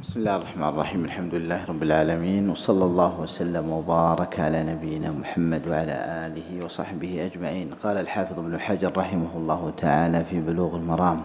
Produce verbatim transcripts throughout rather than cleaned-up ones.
بسم الله الرحمن الرحيم. الحمد لله رب العالمين، وصلى الله وسلم وبارك على نبينا محمد وعلى آله وصحبه أجمعين. قال الحافظ ابن حجر رحمه الله تعالى في بلوغ المرام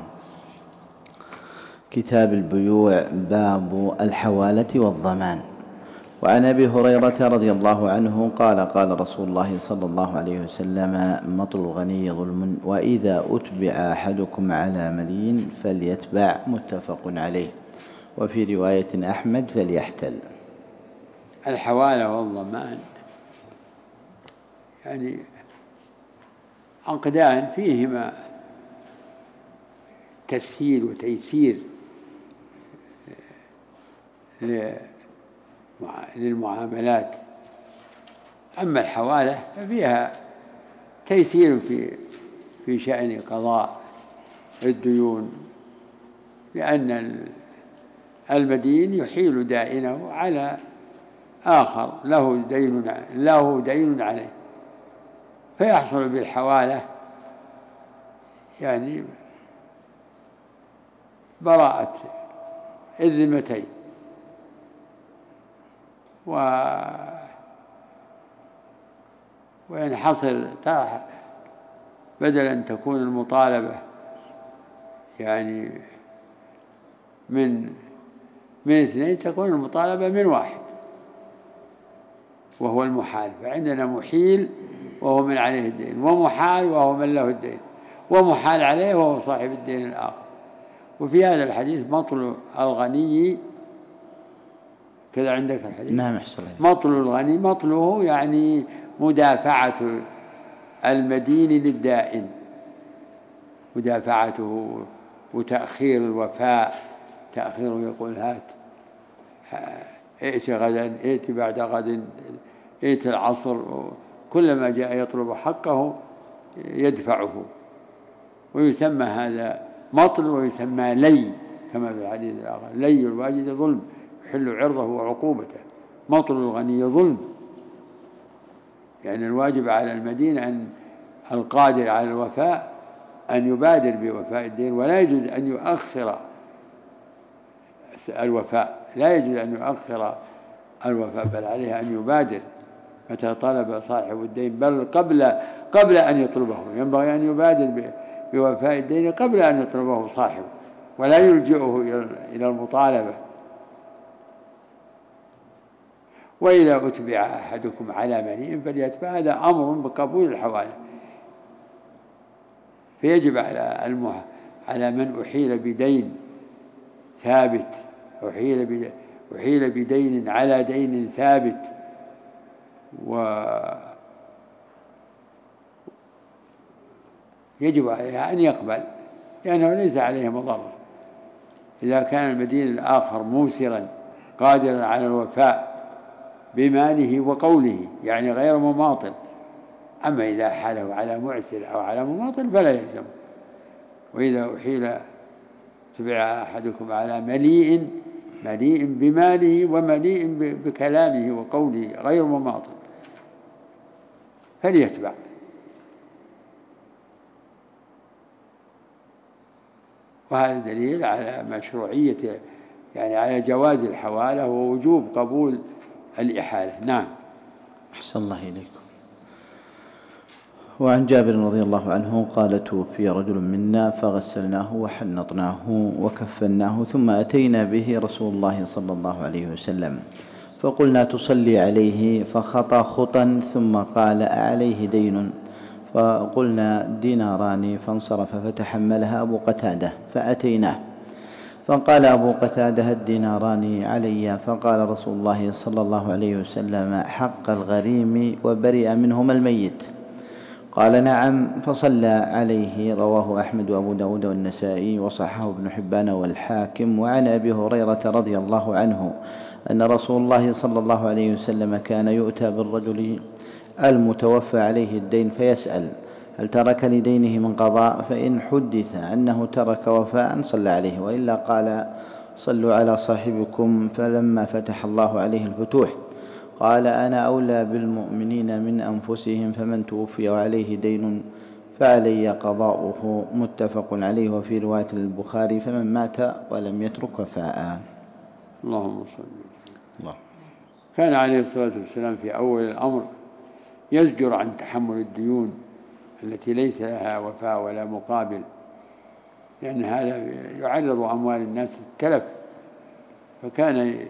كتاب البيوع باب الحوالة والضمان. وعن أبي هريرة رضي الله عنه قال قال رسول الله صلى الله عليه وسلم: مطل الغني ظلم، وإذا أتبع أحدكم على ملين فليتبع. متفق عليه. وفي رواية أحمد: فليحتل. الحوالة والضمان يعني عقدان فيهما تسهيل وتيسير للمعاملات. أما الحوالة ففيها تيسير في في شأن قضاء الديون، لأن المدين يحيل دائنه على آخر له دين له دين عليه، فيحصل بالحوالة يعني براءة الذمتين. و وينحصر بدل أن تكون المطالبة يعني من من اثنين، تكون المطالبة من واحد وهو المحال. فعندنا محيل وهو من عليه الدين، ومحال وهو من له الدين، ومحال عليه وهو صاحب الدين الآخر. وفي هذا الحديث مطل الغني كذا عندك الحديث؟ نعم. أحسن. مطل الغني، مطله يعني مدافعة المدين للدائن، مدافعته وتأخير الوفاء. تأخيره يقول: هات ائت غدا، ائت بعد غد، ائت العصر. كلما جاء يطلب حقه يدفعه، ويسمى هذا مطل ويسمى لي، كما في الحديث الآخر: لي الواجد ظلم يحل عرضه وعقوبته. مطل الغني ظلم، يعني الواجب على المدين أن القادر على الوفاء أن يبادر بوفاء الدين، ولا يجوز أن يؤخر الوفاء، لا يجوز أن يؤخر الوفاء، بل عليه أن يبادر متى طلب صاحب الدين، بل قبل قبل أن يطلبه. ينبغي أن يبادر بوفاء الدين قبل أن يطلبه صاحبه، ولا يلجئه إلى المطالبة. وإذا أتبع أحدكم على مليء فليتبع، هذا أمر بقبول الحوالة. فيجب على المح... على من أحيل بدين ثابت، أحيل ب... أحيل بدين على دين ثابت، ويجب عليها أن يقبل، لأنه ليس عليه مضرة. إذا كان المدين الآخر موسرا قادرا على الوفاء بماله وقوله، يعني غير مماطل. أما إذا حاله على معسر أو على مماطل فلا يلزم. وإذا أحيل تبع أحدكم على مليء، مليء بماله ومليء بكلامه وقوله غير مماطل، فليتبع. وهذا دليل على مشروعية، يعني على جواز الحوالة ووجوب قبول الإحالة. نعم. أحسن الله إليكم. وعن جابر رضي الله عنه قال: توفي رجل منا فغسلناه وحنطناه وكفناه، ثم أتينا به رسول الله صلى الله عليه وسلم فقلنا: تصلي عليه؟ فخطى خطا ثم قال: أعليه دين؟ فقلنا: ديناران. فانصرف فتحملها أبو قتادة فأتيناه فقال أبو قتادة: الديناران علي. فقال رسول الله صلى الله عليه وسلم: حق الغريم وبرئ منهما الميت. قال: نعم. فصلى عليه. رواه أحمد وأبو داود والنسائي وصححه ابن حبان والحاكم. وعن أبي هريرة رضي الله عنه أن رسول الله صلى الله عليه وسلم كان يؤتى بالرجل المتوفى عليه الدين فيسأل: هل ترك لدينه من قضاء؟ فإن حدث أنه ترك وفاء صلى عليه، وإلا قال: صلوا على صاحبكم. فلما فتح الله عليه الفتوح قال: أنا أولى بالمؤمنين من أنفسهم، فمن توفي وعليه دين فعلي قضاؤه. متفق عليه. وفي رواية البخاري: فمن مات ولم يترك وفاء. اللهم صل. الله. كان عليه الصلاة والسلام في أول الأمر يزجر عن تحمل الديون التي ليس لها وفاء ولا مقابل، لأن هذا يعرض أموال الناس للتلف، فكان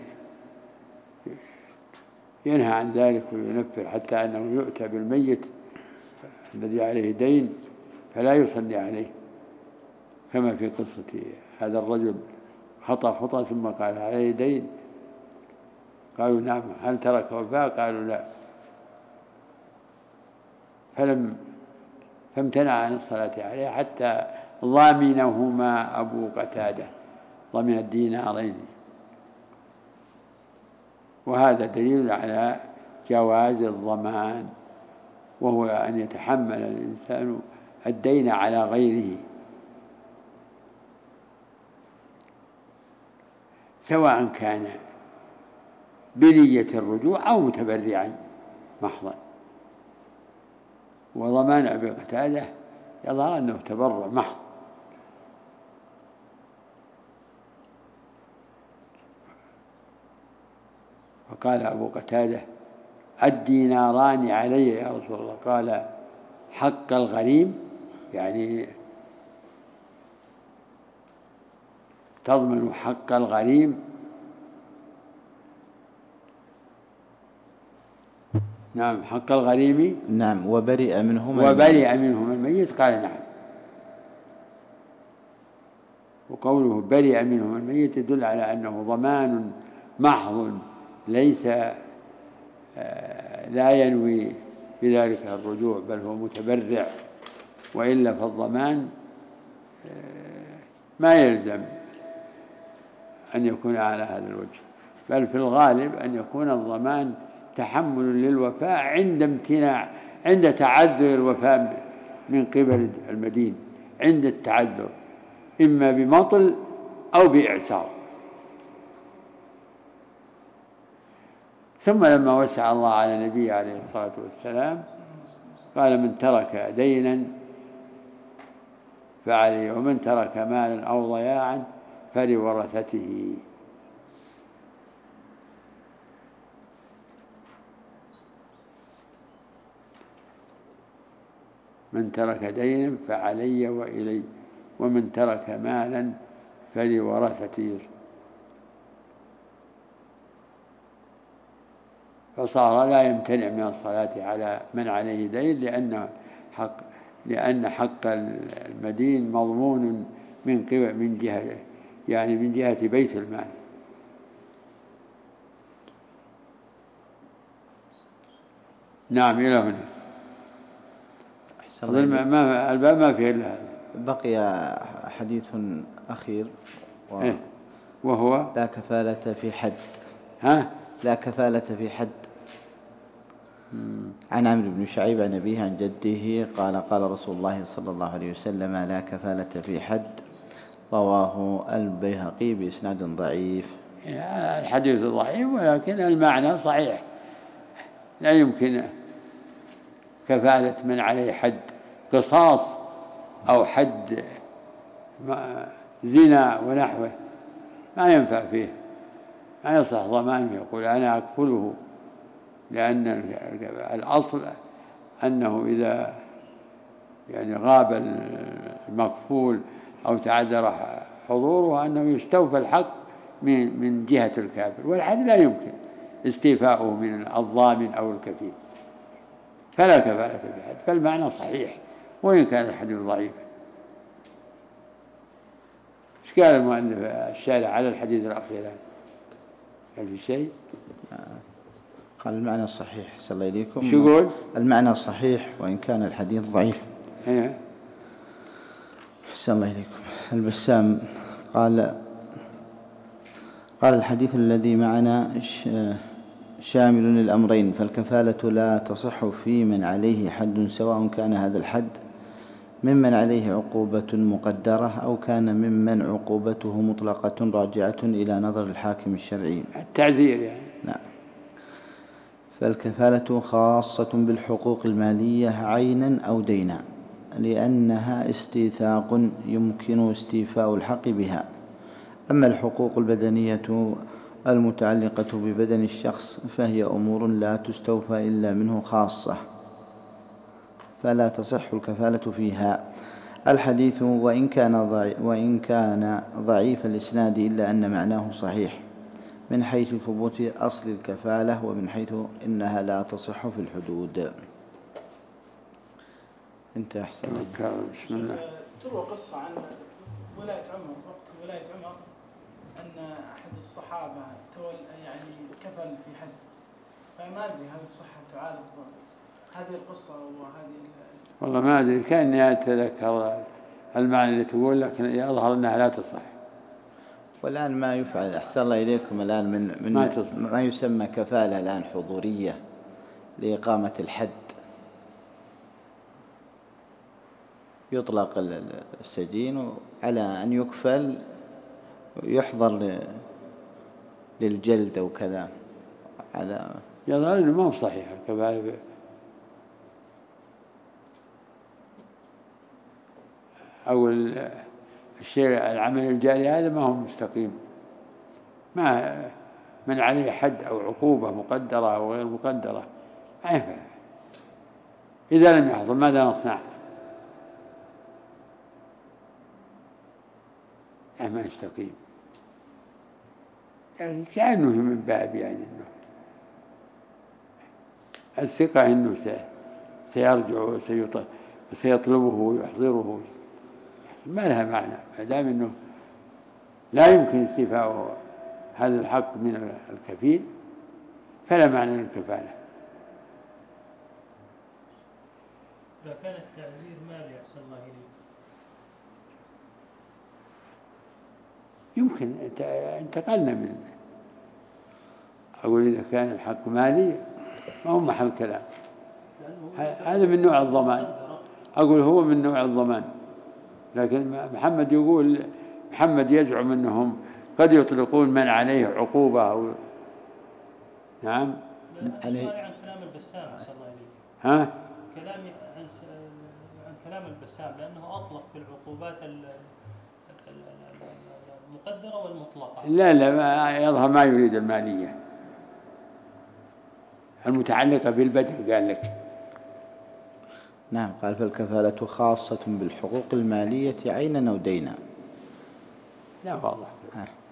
ينهى عن ذلك وينفر حتى أنه يؤتى بالميت الذي عليه دين فلا يصلي عليه، كما في قصة هذا الرجل خطأ خطأ ثم قال عليه دين، قالوا نعم، هل ترك وفاء؟ قالوا لا، فلم فامتنع عن الصلاة عليه حتى ضامنهما أبو قتادة، ضمن الدينارين. وهذا دليل على جواز الضمان، وهو أن يتحمل الإنسان الدين على غيره، سواء كان بنية الرجوع أو متبرعا محضا. وضمان أبي قتادة يظهر أنه تبرع محض. فقال أبو قتادة الديناران علي يا رسول الله، قال حق الغريم، يعني تضمن حق الغريم؟ نعم، حق الغريم. نعم. وبرئ منهما وبرئ منهما الميت، قال نعم. وقوله برئ منهما الميت يدل على أنه ضمان محض، ليس لا ينوي بذلك الرجوع، بل هو متبرع، وإلا فالضمان ما يلزم أن يكون على هذا الوجه، بل في الغالب أن يكون الضمان تحمل للوفاء عند امتناع، عند تعذر الوفاء من قبل المدين، عند التعذر إما بمطل أو بإعسار. ثم لما وسع الله على نبيه عليه الصلاة والسلام قال من ترك دينا فعليه، ومن ترك مالا أو ضياعا فلورثته. من ترك دينا فعلي وإلي، ومن ترك مالا فلورثته. فصار لا يمتنع من الصلاة على من عليه دين، لأن حق لأن حق المدين مضمون من قبل من جهة يعني من جهة بيت المال. نعم، إلى هنا. ما الباب ما فيه إلا هذا. بقي حديث أخير و... إيه؟ وهو لا كفالة في حد. ها؟ لا كفالة في حد. عن عمرو بن شعيب عن أبيه عن جده قال قال رسول الله صلى الله عليه وسلم لا كفالة في حد، رواه البيهقي بإسناد ضعيف. الحديث ضعيف ولكن المعنى صحيح، لا يمكن كفالة من عليه حد قصاص أو حد زنا ونحوه، ما ينفع فيه، ما يصح ضمانه يقول أنا أكفله، لأن الأصل أنه إذا يعني غاب المكفول أو تعذر حضوره أنه يستوفى الحق من من جهة الكافر، والحد لا يمكن استيفاؤه من الضامن أو الكفيل، فلا كفالة في الحد. فالمعنى صحيح وإن كان الحديث ضعيف. ايش قال المؤلف الشارع على الحديث الأخير؟ هل في شيء؟ قال المعنى صحيح. صلى الله إليكم. شو يقول؟ المعنى صحيح وإن كان الحديث ضعيف. هنا. صلى الله إليكم. البسام قال قال الحديث الذي معنا شامل للأمرين، فالكفالة لا تصح في من عليه حد، سواء كان هذا الحد ممن عليه عقوبة مقدرة أو كان ممن عقوبته مطلقة راجعة إلى نظر الحاكم الشرعي. التعزير يعني. نعم. فالكفالة خاصة بالحقوق المالية عينا أو دينا، لأنها استيثاق يمكن استيفاء الحق بها. أما الحقوق البدنية المتعلقة ببدن الشخص فهي أمور لا تستوفى إلا منه خاصة، فلا تصح الكفالة فيها. الحديث وإن كان وإن كان ضعيف الإسناد إلا أن معناه صحيح من حيث ثبوت أصل الكفالة ومن حيث إنها لا تصح في الحدود. انت أحسن. بسم الله. تروى قصة عن ولاية عمر، وقت ولاية عمر أن أحد الصحابة تول يعني كفل في حد، فما أدري هل الصحة تعارض هذه القصة وهذه؟ والله ما أدري، كأني أتذكر المعنى اللي تقول، لكن يظهر أنها لا تصح. والآن ما يفعل أحسن الله إليكم الآن من من ما, ما يسمى كفالة الآن حضورية لإقامة الحد، يطلق السجين على أن يكفل يحضر للجلد أو كذا. هذا يظهر أنه ما هو صحيح الكفالة. أو الشيء العمل الجاري هذا ما هو مستقيم، ما من عليه حد أو عقوبة مقدرة أو غير مقدرة ما ينفع. إذا لم يحضر ماذا نصنع؟ ما يستقيم، يعني كأنه من باب يعني إنه الثقة إنه سيرجع وسيطلبه ويحضره، ما لها معنى ما دام إنه لا يمكن استيفاء هذا الحق من الكفيل فلا معنى للكفالة. إذا كان التعزير مالي أحسن الله إليك يمكن انتقلنا من أقول إذا كان الحق مالي ما هو محل كلام، هذا من نوع الضمان، أقول هو من نوع الضمان. لكن محمد يقول محمد يزعم أنهم قد يطلقون من عليه عقوبة أو نعم. عليه عن كلام البسام أحسن الله إليك. ها؟ كلامي عن عن كلام البسام لأنه أطلق في العقوبات المقدرة والمطلقة. لا لا ما يظهر ما يريد المالية المتعلقة بالبدن قال لك. نعم قال فالكفالة خاصة بالحقوق المالية عينا أو دينا. لا واضح.